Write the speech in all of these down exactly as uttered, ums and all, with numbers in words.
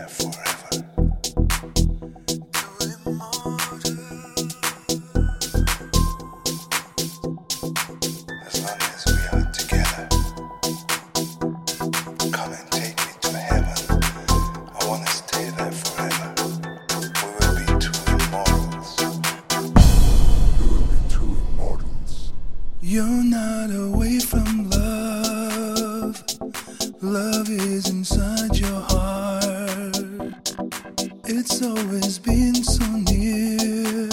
there forever. As long as we are together, come and take me to heaven. I wanna stay there forever. We will be two immortals. We will be two immortals. You're not away from love. Love is inside your heart. It's always been so near,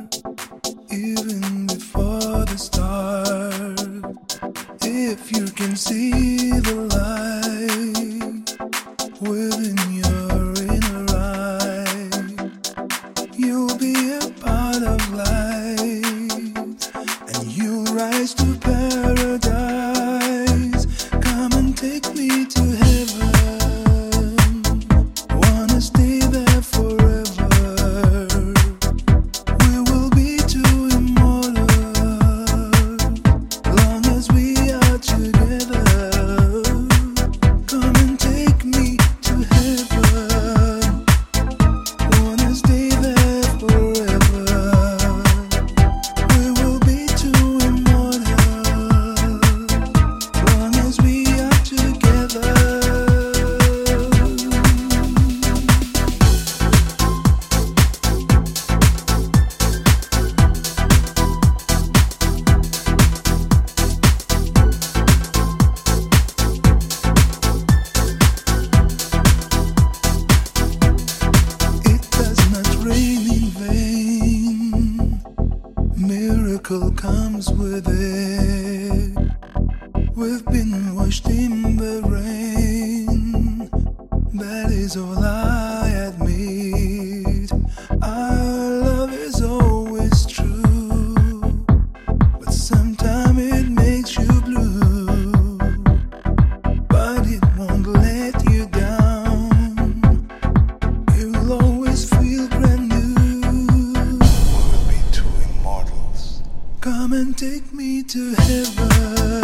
even before the start. If you can see the light within your inner eye, you'll be a part of life, and you'll rise to paradise. Come and take me to heaven. Wanna stay there forever. We will be two immortals, long as we are together. Come and take me to heaven. Wanna stay there forever. We will be two immortals, long as we are together. It does not rain in vain. Miracle comes with it. We've been washed in the rain. That is all I admit. Our love is always true, but sometimes it makes you blue. But it won't let you down. You'll always feel brand new. We will be two immortals. Come and take me to heaven.